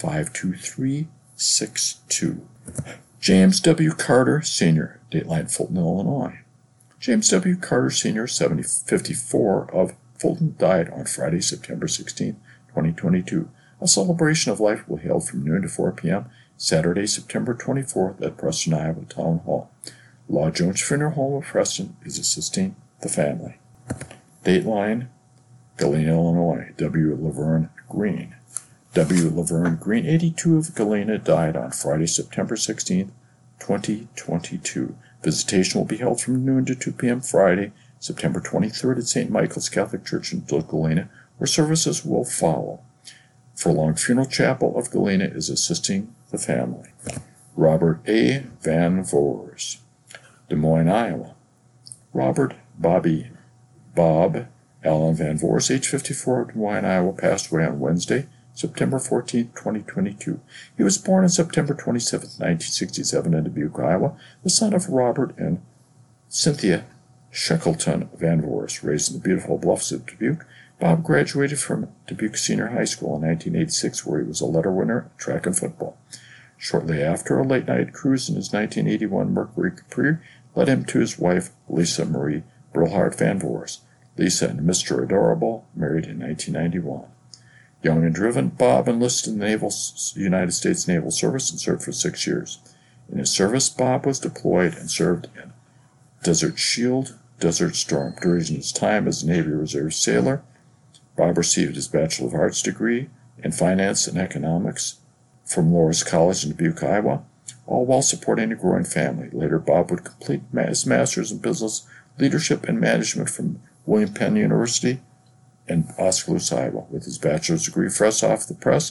52362. James W. Carter, Sr., Dateline, Fulton, Illinois. James W. Carter, Sr., 54, of Fulton, died on Friday, September 16, 2022. A celebration of life will be held from noon to 4 p.m. Saturday, September 24th at Preston, Iowa Town Hall. Law Jones Funeral Home of Preston is assisting the family. Dateline, Galena, Illinois. W. Laverne Green. W. Laverne Green, 82, of Galena, died on Friday, September 16, 2022. Visitation will be held from noon to 2 p.m. Friday, September 23rd at St. Michael's Catholic Church in Galena, where services will follow. Furlong Funeral Chapel of Galena is assisting the family. Robert A. Van Voors, Des Moines, Iowa. Robert Bob Allen Van Voors, age 54, of Des Moines, Iowa, passed away on Wednesday, September 14, 2022. He was born on September 27, 1967, in Dubuque, Iowa, the son of Robert and Cynthia Shackleton Van Voors. Raised in the beautiful bluffs of Dubuque, Bob graduated from Dubuque Senior High School in 1986, where he was a letter winner in track and football. Shortly after, a late-night cruise in his 1981 Mercury Capri led him to his wife, Lisa Marie Brilhart Van Voors. Lisa and Mr. Adorable married in 1991. Young and driven, Bob enlisted in the United States Naval Service and served for 6 years. In his service, Bob was deployed and served in Desert Shield, Desert Storm. During his time as a Navy Reserve sailor, Bob received his Bachelor of Arts degree in Finance and Economics from Loras College in Dubuque, Iowa, all while supporting a growing family. Later, Bob would complete his Master's in Business Leadership and Management from William Penn University in Oskaloosa, Iowa. With his bachelor's degree fresh off the press,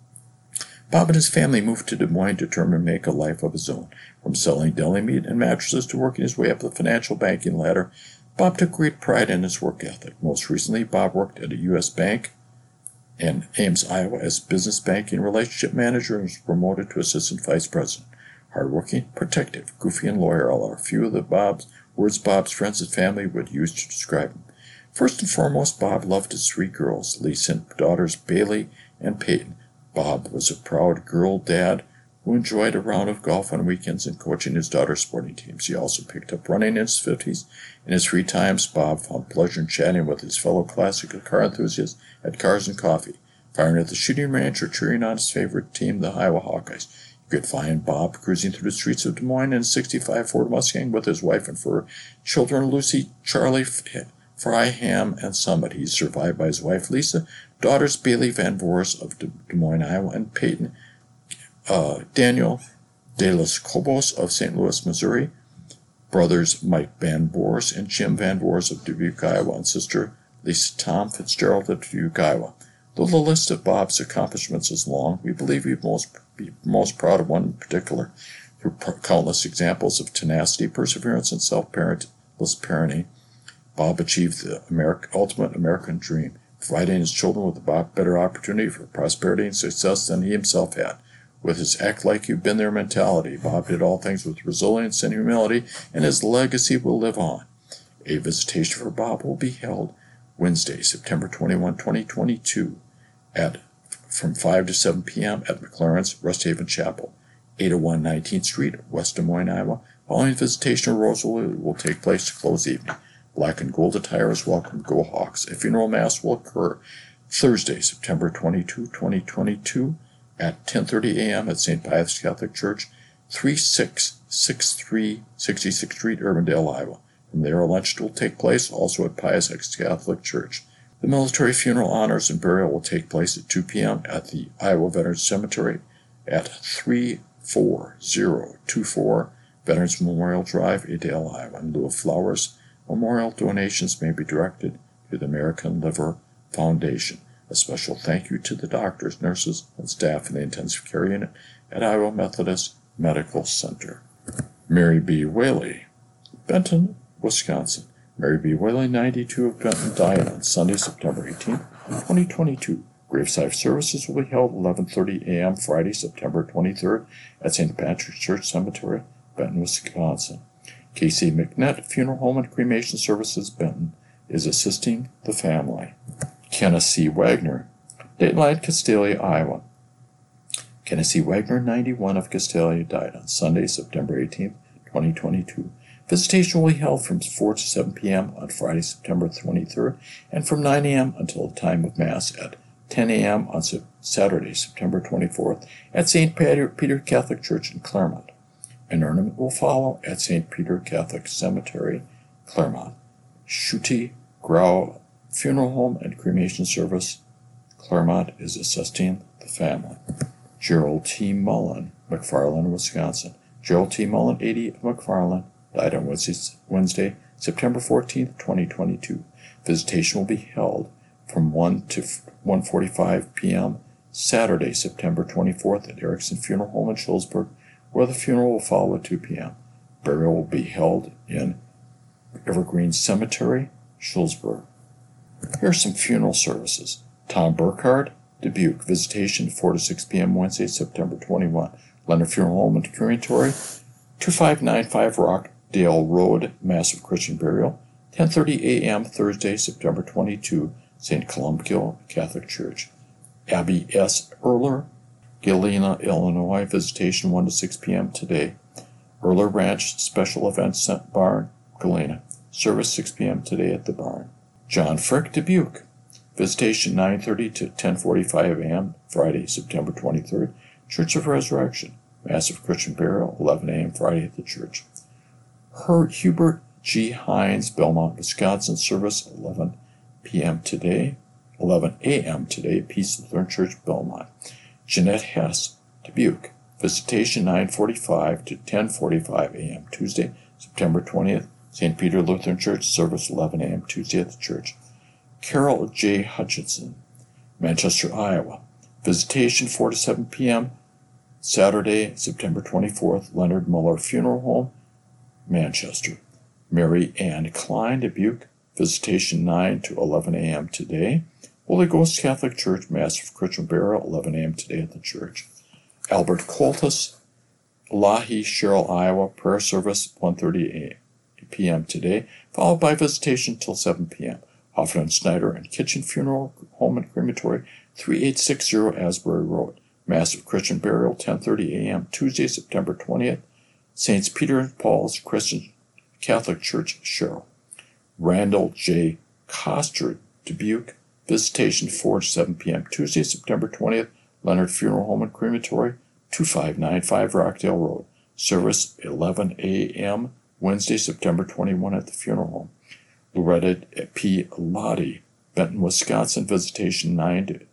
Bob and his family moved to Des Moines, determined to make a life of his own. From selling deli meat and mattresses to working his way up the financial banking ladder, Bob took great pride in his work ethic. Most recently, Bob worked at a U.S. bank in Ames, Iowa, as business banking relationship manager and was promoted to assistant vice president. Hardworking, protective, goofy, and loyal are a few of the words Bob's friends and family would use to describe him. First and foremost, Bob loved his 3 girls, Lisa and daughters Bailey and Peyton. Bob was a proud girl dad who enjoyed a round of golf on weekends and coaching his daughter's sporting teams. He also picked up running in his 50s. In his free times, Bob found pleasure in chatting with his fellow classic car enthusiasts at Cars and Coffee, firing at the shooting range, or cheering on his favorite team, the Iowa Hawkeyes. You could find Bob cruising through the streets of Des Moines in a 65 Ford Mustang with his wife and 4 children, Lucy, Charlie, Fry, Ham, and Summit. He's survived by his wife, Lisa, daughters Bailey Van Voors of Des Moines, Iowa, and Peyton Daniel De Los Cobos of St. Louis, Missouri, brothers Mike Van Voors and Jim Van Voors of Dubuque, Iowa, and sister Lisa Tom Fitzgerald of Dubuque, Iowa. Though the list of Bob's accomplishments is long, we believe we'd be most proud of one in particular. Through countless examples of tenacity, perseverance, and self-parentless parenting, Bob achieved the ultimate American dream, providing his children with a better opportunity for prosperity and success than he himself had. With his act-like-you've-been-there mentality, Bob did all things with resilience and humility, and his legacy will live on. A visitation for Bob will be held Wednesday, September 21, 2022, from 5 to 7 p.m. at McLaren's Rest Haven Chapel, 801 19th Street, West Des Moines, Iowa. Following the visitation, Rosary will take place to close the evening. Black and gold attire is welcome. Go Hawks. A funeral mass will occur Thursday, September 22, 2022, at 10:30 a.m. at St. Pius Catholic Church, 3663 66th Street, Urbandale, Iowa. From there, a lunch will take place, also at Pius Catholic Church. The military funeral honors and burial will take place at 2 p.m. at the Iowa Veterans Cemetery at 34024 Veterans Memorial Drive, Adel, Iowa. In lieu of flowers, memorial donations may be directed to the American Liver Foundation. A special thank you to the doctors, nurses, and staff in the intensive care unit at Iowa Methodist Medical Center. Mary B. Whaley, Benton, Wisconsin. Mary B. Whaley, 92, of Benton, died on Sunday, September 18, 2022. Graveside services will be held 11:30 a.m. Friday, September 23rd at St. Patrick's Church Cemetery, Benton, Wisconsin. Casey McNett Funeral Home and Cremation Services, Benton, is assisting the family. Kenneth C. Wagner, Dateline, Castalia, Iowa. Kenneth C. Wagner, 91, of Castalia, died on Sunday, September 18, 2022. Visitation will be held from 4 to 7 p.m. on Friday, September 23rd, and from 9 a.m. until the time of Mass at 10 a.m. on Saturday, September 24th, at St. Peter Catholic Church in Claremont. An ornament will follow at St. Peter Catholic Cemetery, Claremont. Schutte Grau Funeral Home and Cremation Service, Claremont, is assisting the family. Gerald T. Mullen, McFarland, Wisconsin. Gerald T. Mullen, 80, of McFarland, died on Wednesday, September 14, 2022. Visitation will be held from 1 to 1:45 p.m. Saturday, September 24th at Erickson Funeral Home in Shullsburg, where the funeral will follow at 2 p.m. Burial will be held in Evergreen Cemetery, Shullsburg. Here are some funeral services. Tom Burkhardt, Dubuque. Visitation 4 to 6 p.m. Wednesday, September 21. Leonard Funeral Home and Crematory, 2595 Rockdale Road, Massive Christian Burial. 10:30 a.m. Thursday, September 22, St. Columkille Catholic Church. Abby S. Erler, Galena, Illinois. Visitation 1 to 6 p.m. today. Erler Ranch Special Events Barn, Galena. Service 6 p.m. today at the barn. John Frick, Dubuque. Visitation 9:30 to 10:45 a.m. Friday, September 23rd. Church of Resurrection. Massive Christian Burial, 11 a.m. Friday at the church. Hubert G. Hines, Belmont, Wisconsin. Service 11 a.m. today, Peace Lutheran Church, Belmont. Jeanette Hess, Dubuque. Visitation 9:45 to 10:45 a.m. Tuesday, September 20th. St. Peter Lutheran Church. Service 11 a.m. Tuesday at the church. Carol J. Hutchinson, Manchester, Iowa. Visitation 4 to 7 p.m. Saturday, September 24th. Leonard Muller Funeral Home, Manchester. Mary Ann Klein, Dubuque. Visitation 9 to 11 a.m. today. Holy Ghost Catholic Church, Massive Christian Burial, 11 a.m. today at the church. Albert Coltis, Lahi, Sherrill, Iowa. Prayer service 1:30 p.m. today, followed by visitation till 7 p.m. Hoffman Snyder and Kitchen Funeral Home and Crematory, 3860 Asbury Road. Massive Christian Burial, 10:30 a.m. Tuesday, September 20th. Saints Peter and Paul's Christian Catholic Church, Sherrill. Randall J. Koster, Dubuque. Visitation 4 to 7 p.m. Tuesday, September 20th. Leonard Funeral Home and Crematory, 2595 Rockdale Road. Service 11 a.m. Wednesday, September 21 at the funeral home. Loretta P. Lottie, Benton, Wisconsin. Visitation 9 to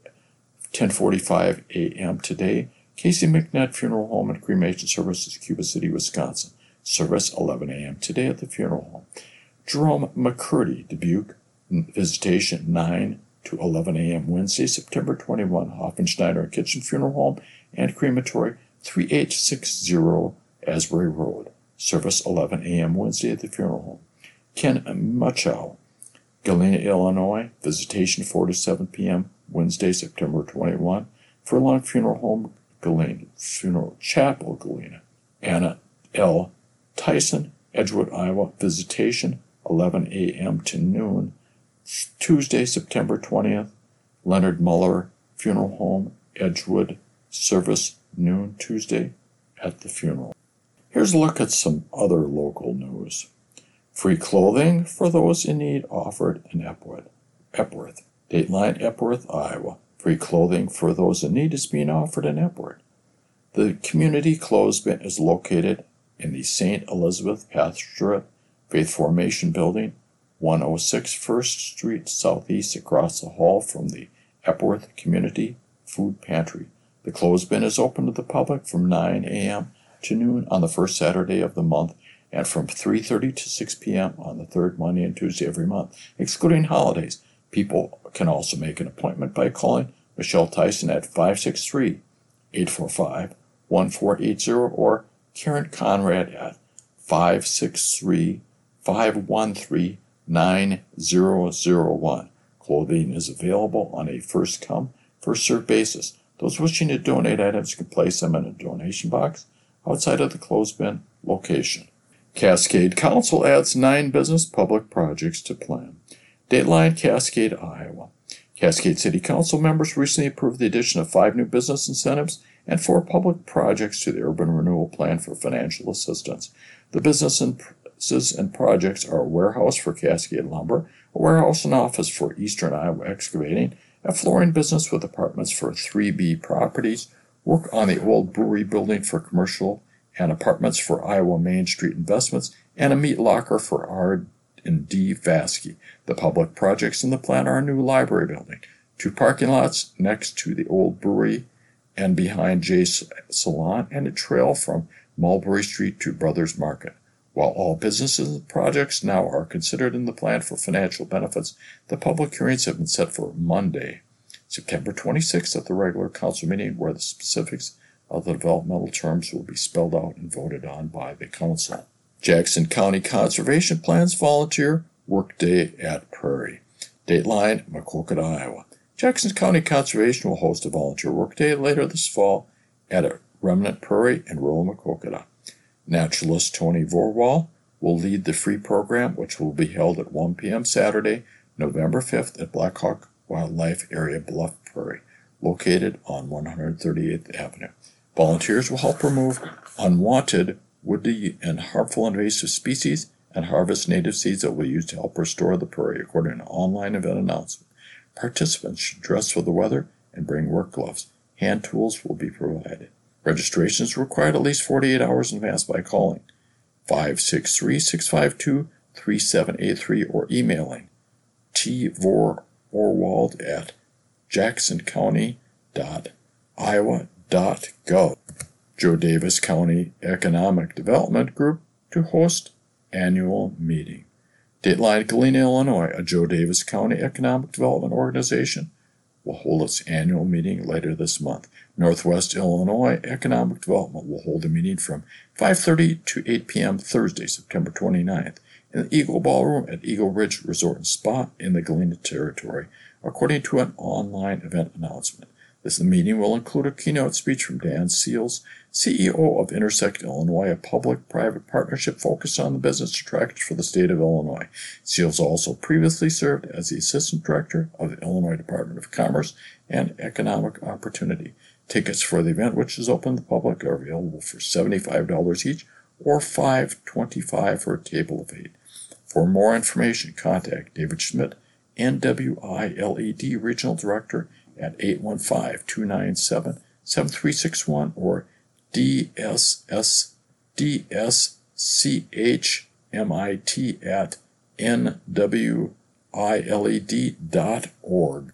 10:45 a.m. today. Casey McNett Funeral Home and Cremation Services, Cuba City, Wisconsin. Service 11 a.m. today at the funeral home. Jerome McCurdy, Dubuque. Visitation 9 to 11 a.m. Wednesday, September 21. Hoffenschneider and Kitchen Funeral Home and Crematory, 3860 Asbury Road. Service 11 a.m. Wednesday at the funeral home. Ken Muchow, Galena, Illinois. Visitation 4 to 7 p.m. Wednesday, September 21. Furlong Funeral Home, Galena. Funeral Chapel, Galena. Anna L. Tyson, Edgewood, Iowa. Visitation 11 a.m. to noon. Tuesday, September 20th. Leonard Muller Funeral Home, Edgewood. Service noon Tuesday at the funeral. Here's a look at some other local news. Free clothing for those in need offered in Epworth. Dateline, Epworth, Iowa. Free clothing for those in need is being offered in Epworth. The community clothes bin is located in the St. Elizabeth Pastorate Faith Formation Building, 106 First Street Southeast, across the hall from the Epworth Community Food Pantry. The clothes bin is open to the public from 9 a.m. to noon on the first Saturday of the month, and from 3:30 to 6 p.m. on the third Monday and Tuesday every month, excluding holidays. People can also make an appointment by calling Michelle Tyson at 563-845-1480 or Karen Conrad at 563-513-9001. Clothing is available on a first-come, first-served basis. Those wishing to donate items can place them in a donation box outside of the clothesbin location. Cascade Council adds 9 business public projects to plan. Dateline, Cascade, Iowa. Cascade City Council members recently approved the addition of 5 new business incentives and 4 public projects to the Urban Renewal Plan for financial assistance. The businesses and projects are a warehouse for Cascade Lumber, a warehouse and office for Eastern Iowa Excavating, a flooring business with apartments for 3B Properties, work on the old brewery building for commercial and apartments for Iowa Main Street Investments, and a meat locker for R&D Vasky. The public projects in the plan are a new library building, 2 parking lots next to the old brewery and behind Jay's Salon, and a trail from Mulberry Street to Brothers Market. While all businesses and projects now are considered in the plan for financial benefits, the public hearings have been set for Monday, September 26th at the regular council meeting, where the specifics of the developmental terms will be spelled out and voted on by the council. Jackson County Conservation Plans Volunteer Workday at Prairie. Dateline, Maquoketa, Iowa. Jackson County Conservation will host a volunteer workday later this fall at Remnant Prairie in rural Maquoketa. Naturalist Tony Vorwall will lead the free program, which will be held at 1 p.m. Saturday, November 5th at Blackhawk Wildlife Area, Bluff Prairie, located on 138th Avenue. Volunteers will help remove unwanted, woody, and harmful invasive species and harvest native seeds that will be used to help restore the prairie, according to an online event announcement. Participants should dress for the weather and bring work gloves. Hand tools will be provided. Registration is required at least 48 hours in advance by calling 563-652-3783 or emailing tvorwald at jacksoncounty.iowa.gov. Joe Davis County Economic Development Group to host annual meeting. Dateline, Galena, Illinois. A Joe Davis County Economic Development Organization will hold its annual meeting later this month. Northwest Illinois Economic Development will hold a meeting from 5:30 to 8 p.m. Thursday, September 29th, in the Eagle Ballroom at Eagle Ridge Resort and Spa in the Galena Territory, according to an online event announcement. This meeting will include a keynote speech from Dan Seals, CEO of Intersect Illinois, a public-private partnership focused on the business attractors for the state of Illinois. Seals also previously served as the Assistant Director of the Illinois Department of Commerce and Economic Opportunity. Tickets for the event, which is open to the public, are available for $75 each or $5.25 for a table of 8. For more information, contact David Schmidt, NWILED Regional Director, at 815-297-7361 or DSCHMIT at nwiled.org.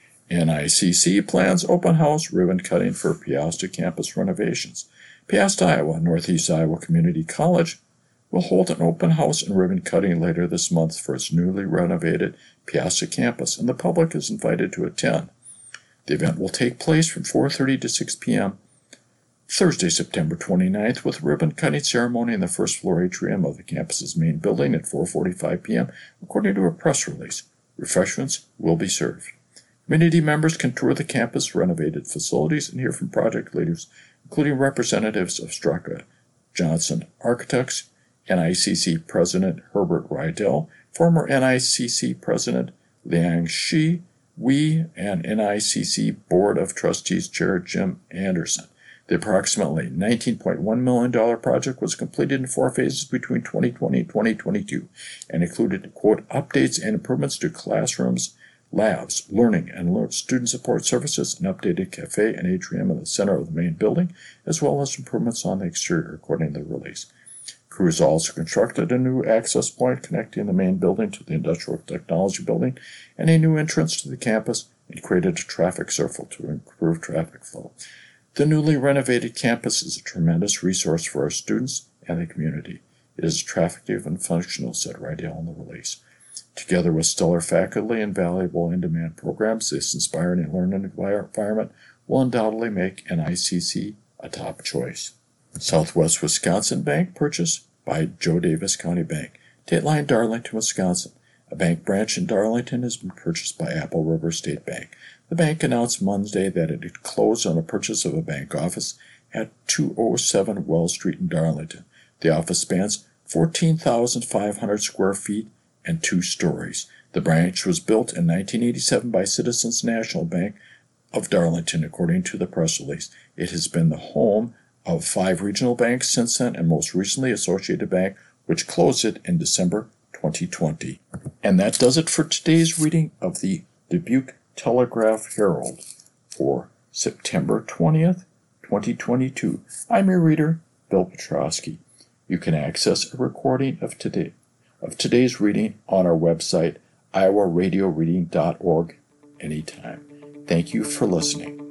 NICC plans open house ribbon cutting for Piasta campus renovations. Piasta, Iowa, Northeast Iowa Community College will hold an open house and ribbon cutting later this month for its newly renovated Piasta campus, and the public is invited to attend. The event will take place from 4:30 to 6 p.m. Thursday, September 29th, with a ribbon-cutting ceremony in the first-floor atrium of the campus's main building at 4:45 p.m., according to a press release. Refreshments will be served. Community members can tour the campus' renovated facilities and hear from project leaders, including representatives of Straka Johnson Architects, NICC President Herbert Rydell, former NICC President Liang Shi, and NICC Board of Trustees Chair Jim Anderson. The approximately $19.1 million project was completed in 4 phases between 2020 and 2022 and included, quote, updates and improvements to classrooms, labs, learning and student support services, an updated cafe and atrium in the center of the main building, as well as improvements on the exterior, according to the release. Crews also constructed a new access point connecting the main building to the Industrial Technology Building and a new entrance to the campus, and created a traffic circle to improve traffic flow. The newly renovated campus is a tremendous resource for our students and the community. It is attractive and functional, said Rydell in the release. Together with stellar faculty and valuable in-demand programs, this inspiring and learning environment will undoubtedly make NICC a top choice. Southwest Wisconsin Bank purchase by Joe Davis County Bank. Dateline, Darlington, Wisconsin. A bank branch in Darlington has been purchased by Apple River State Bank. The bank announced Monday that it had closed on the purchase of a bank office at 207 Wells Street in Darlington. The office spans 14,500 square feet and 2 stories. The branch was built in 1987 by Citizens National Bank of Darlington, according to the press release. It has been the home of 5 regional banks since then, and most recently Associated Bank, which closed it in December 2020. And that does it for today's reading of the Dubuque Telegraph-Herald for September 20th, 2022. I'm your reader, Bill Petrosky. You can access a recording of today's reading on our website, iowaradioreading.org, anytime. Thank you for listening.